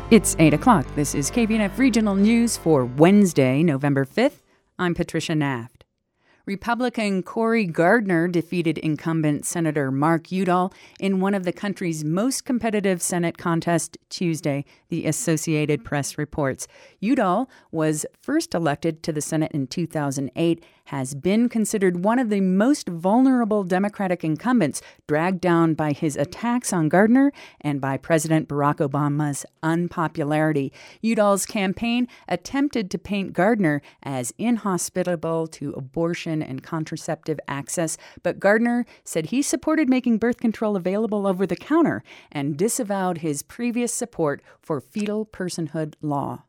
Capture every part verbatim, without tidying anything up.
It's eight o'clock. This is K B N F Regional News for Wednesday, November fifth. I'm Patricia Naft. Republican Cory Gardner defeated incumbent Senator Mark Udall in one of the country's most competitive Senate contests Tuesday, the Associated Press reports. Udall was first elected to the Senate in two thousand eight, has been considered one of the most vulnerable Democratic incumbents, dragged down by his attacks on Gardner and by President Barack Obama's unpopularity. Udall's campaign attempted to paint Gardner as inhospitable to abortion and contraceptive access, but Gardner said he supported making birth control available over the counter and disavowed his previous support for fetal personhood law.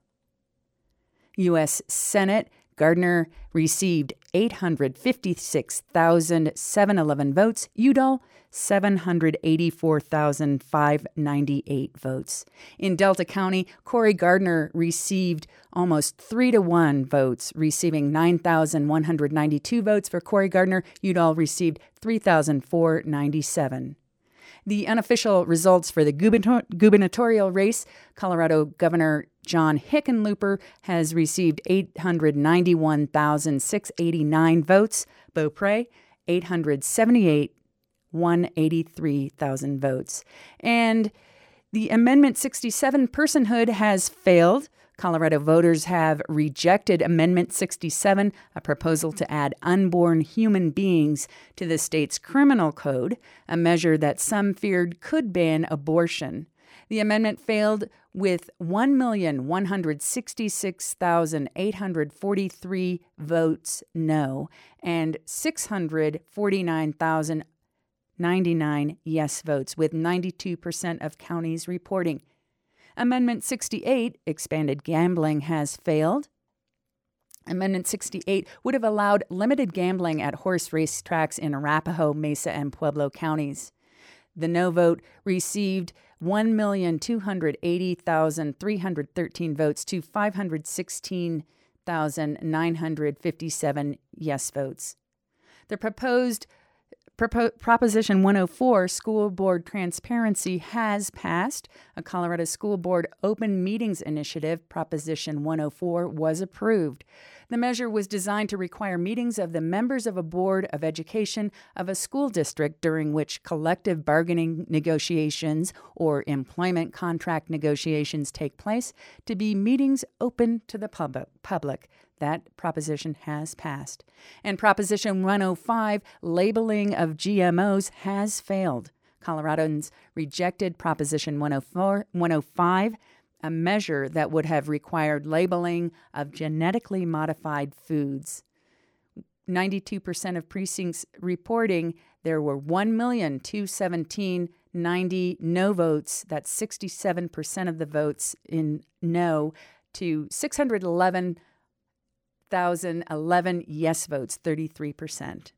U S Senate Gardner received eight hundred fifty-six thousand seven hundred eleven votes, Udall seven hundred eighty-four thousand five hundred ninety-eight votes. In Delta County, Cory Gardner received almost three to one votes, receiving nine thousand one hundred ninety-two votes for Cory Gardner. Udall received three thousand four hundred ninety-seven. The unofficial results for the gubernatorial race, Colorado Governor John Hickenlooper has received eight hundred ninety-one thousand six hundred eighty-nine votes. Beaupre, eight hundred seventy-eight thousand one hundred eighty-three thousand votes. And the Amendment sixty-seven personhood has failed. Colorado voters have rejected Amendment sixty-seven, a proposal to add unborn human beings to the state's criminal code, a measure that some feared could ban abortion. The amendment failed with one million one hundred sixty-six thousand eight hundred forty-three votes no and six hundred forty-nine thousand ninety-nine yes votes, with ninety-two percent of counties reporting. Amendment sixty-eight, expanded gambling, has failed. Amendment sixty-eight would have allowed limited gambling at horse race tracks in Arapahoe, Mesa, and Pueblo counties. The no vote received one million two hundred eighty thousand three hundred thirteen votes to five hundred sixteen thousand nine hundred fifty-seven yes votes. The proposed Propo- Proposition one oh four, School Board Transparency, has passed. A Colorado School Board Open Meetings Initiative, Proposition one oh four, was approved. The measure was designed to require meetings of the members of a board of education of a school district during which collective bargaining negotiations or employment contract negotiations take place to be meetings open to the pub- public. That proposition has passed. And Proposition one oh five, labeling of G M Os, has failed. Coloradans rejected Proposition one oh four, one oh five, a measure that would have required labeling of genetically modified foods. ninety-two percent of precincts reporting there were one million two hundred seventeen thousand ninety no votes. That's sixty-seven percent of the votes in no to six hundred eleven thousand eleven yes votes, thirty-three percent.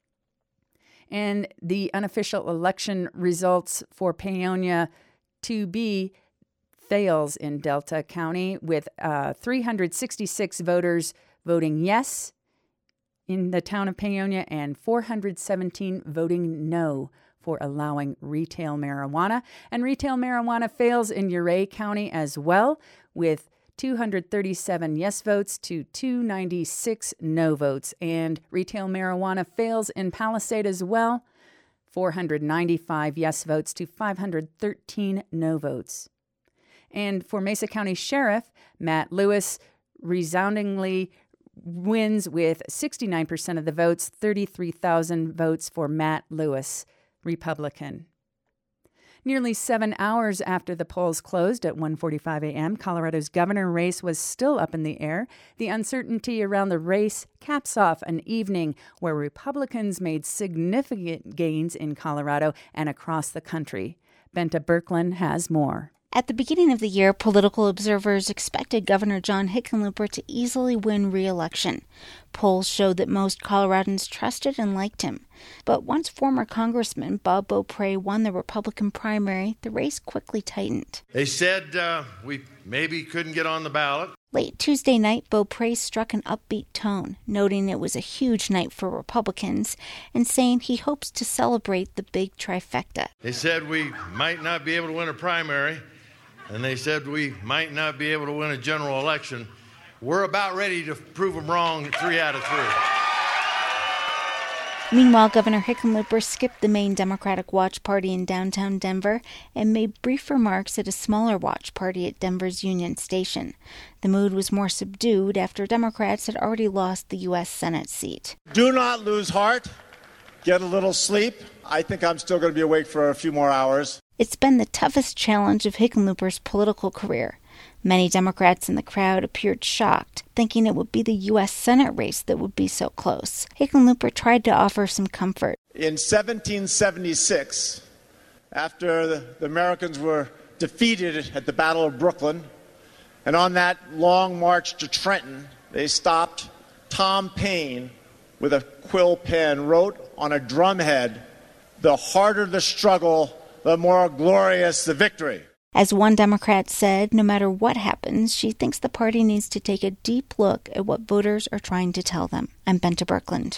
And the unofficial election results for Paonia two B fails in Delta County, with uh, three hundred sixty-six voters voting yes in the town of Paonia and four hundred seventeen voting no for allowing retail marijuana. And retail marijuana fails in Ouray County as well, with two hundred thirty-seven yes votes to two hundred ninety-six no votes. And retail marijuana fails in Palisade as well, four hundred ninety-five yes votes to five hundred thirteen no votes. And for Mesa County Sheriff, Matt Lewis resoundingly wins with sixty-nine percent of the votes, thirty-three thousand votes for Matt Lewis, Republican. Nearly seven hours after the polls closed at one forty-five a.m., Colorado's governor race was still up in the air. The uncertainty around the race caps off an evening where Republicans made significant gains in Colorado and across the country. Benta Birkeland has more. At the beginning of the year, political observers expected Governor John Hickenlooper to easily win re-election. Polls showed that most Coloradans trusted and liked him. But once former Congressman Bob Beaupre won the Republican primary, the race quickly tightened. They said uh, we maybe couldn't get on the ballot. Late Tuesday night, Beaupre struck an upbeat tone, noting it was a huge night for Republicans and saying he hopes to celebrate the big trifecta. They said we might not be able to win a primary, and they said we might not be able to win a general election. We're about ready to prove them wrong three out of three. Meanwhile, Governor Hickenlooper skipped the main Democratic watch party in downtown Denver and made brief remarks at a smaller watch party at Denver's Union Station. The mood was more subdued after Democrats had already lost the U S Senate seat. Do not lose heart. Get a little sleep. I think I'm still going to be awake for a few more hours. It's been the toughest challenge of Hickenlooper's political career. Many Democrats in the crowd appeared shocked, thinking it would be the U S Senate race that would be so close. Hickenlooper tried to offer some comfort. In seventeen seventy-six, after the, the Americans were defeated at the Battle of Brooklyn, and on that long march to Trenton, they stopped. Tom Paine, with a quill pen, wrote on a drumhead, "The harder the struggle, the more glorious the victory." As one Democrat said, no matter what happens, she thinks the party needs to take a deep look at what voters are trying to tell them. I'm Bente Birkeland.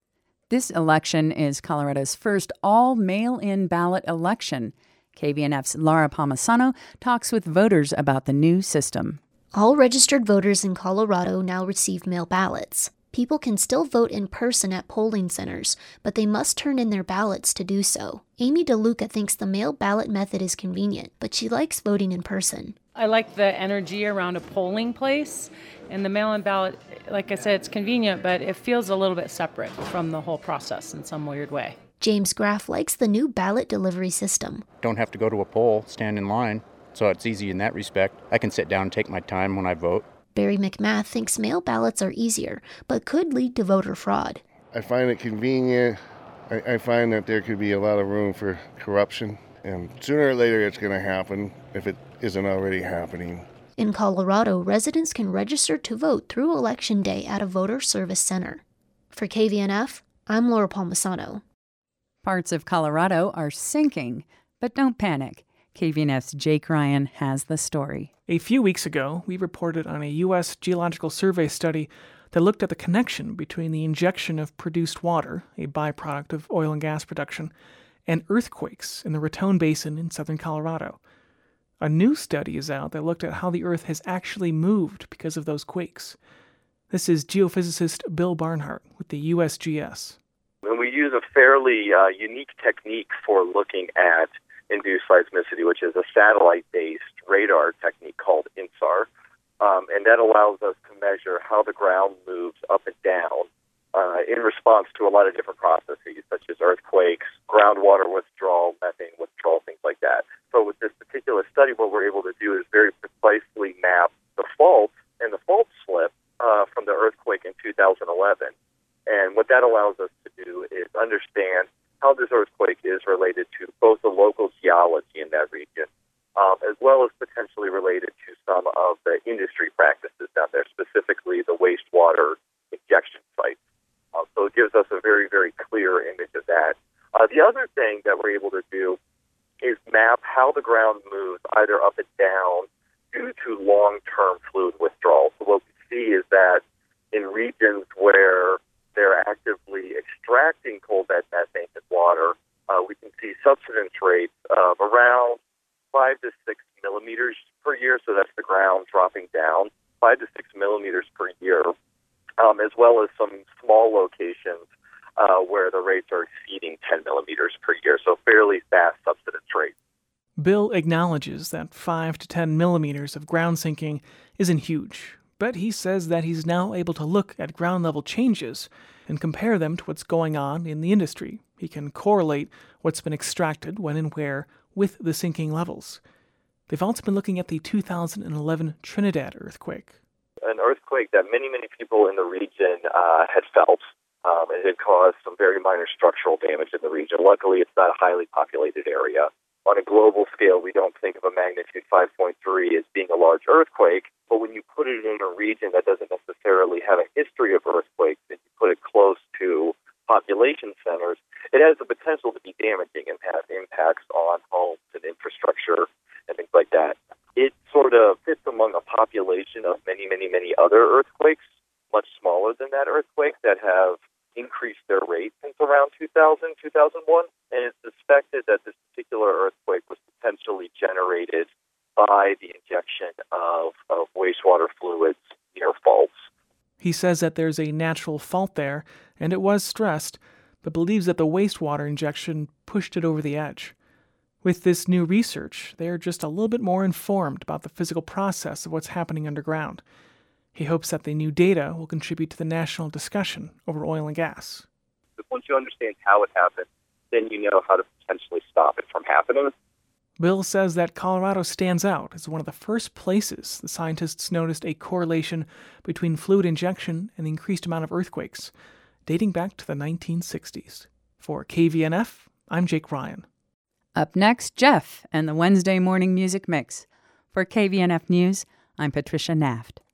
This election is Colorado's first all-mail-in ballot election. K V N F's Laura Palmisano talks with voters about the new system. All registered voters in Colorado now receive mail ballots. People can still vote in person at polling centers, but they must turn in their ballots to do so. Amy DeLuca thinks the mail ballot method is convenient, but she likes voting in person. I like the energy around a polling place, and the mail-in ballot, like I said, it's convenient, but it feels a little bit separate from the whole process in some weird way. James Graff likes the new ballot delivery system. Don't have to go to a poll, stand in line, so it's easy in that respect. I can sit down and take my time when I vote. Barry McMath thinks mail ballots are easier, but could lead to voter fraud. I find it convenient. I, I find that there could be a lot of room for corruption, and sooner or later it's going to happen if it isn't already happening. In Colorado, residents can register to vote through Election Day at a voter service center. For K V N F, I'm Laura Palmisano. Parts of Colorado are sinking, but don't panic. K V N F's Jake Ryan has the story. A few weeks ago, we reported on a U S Geological Survey study that looked at the connection between the injection of produced water, a byproduct of oil and gas production, and earthquakes in the Raton Basin in southern Colorado. A new study is out that looked at how the Earth has actually moved because of those quakes. This is geophysicist Bill Barnhart with the U S G S. And we use a fairly uh, unique technique for looking at induced seismicity, which is a satellite-based radar technique called INSAR, um, and that allows us to measure how the ground moves up and down uh, in response to a lot of different processes, such as earthquakes, groundwater withdrawal, methane withdrawal, things like that. So with this particular study, what we're able to do is very precisely map the fault and the fault slip uh, from the earthquake in two thousand eleven. And what that allows us to do is understand how this earthquake is related to both the local geology in that region, um, as well as potentially related to some of the industry practices down there, specifically the wastewater injection sites. Uh, so it gives us a very, very clear image of that. Uh, the other thing that we're able to do is map how the ground moves either up and down due to long-term fluid withdrawal. So what we see is that in regions where they're actively extracting coal bed methane and water, uh, we can see subsidence rates of around five to six millimeters per year. So that's the ground dropping down five to six millimeters per year, um, as well as some small locations uh, where the rates are exceeding ten millimeters per year. So fairly fast subsidence rates. Bill acknowledges that five to ten millimeters of ground sinking isn't huge, but he says that he's now able to look at ground-level changes and compare them to what's going on in the industry. He can correlate what's been extracted when and where with the sinking levels. They've also been looking at the two thousand eleven Trinidad earthquake. An earthquake that many, many people in the region uh, had felt. Um, it had caused some very minor structural damage in the region. Luckily, it's not a highly populated area. On a global scale, we don't think of a magnitude five point three as being a large earthquake, but when you put it in a region that doesn't necessarily have a history of earthquakes and you put it close to population centers, it has the potential to be damaging and have impacts on homes and infrastructure and things like that. It sort of fits among a population of many, many, many other earthquakes, much smaller than that earthquake, that have increased their rate since around two thousand, two thousand one, and it's suspected that this particular earthquake was potentially generated by the injection of, of wastewater fluids near faults. He says that there's a natural fault there, and it was stressed, but believes that the wastewater injection pushed it over the edge. With this new research, they are just a little bit more informed about the physical process of what's happening underground. He hopes that the new data will contribute to the national discussion over oil and gas. Once you understand how it happened, then you know how to potentially stop it from happening. Bill says that Colorado stands out as one of the first places the scientists noticed a correlation between fluid injection and the increased amount of earthquakes, dating back to the nineteen sixties. For K V N F, I'm Jake Ryan. Up next, Jeff and the Wednesday Morning Music Mix. For K V N F News, I'm Patricia Naft.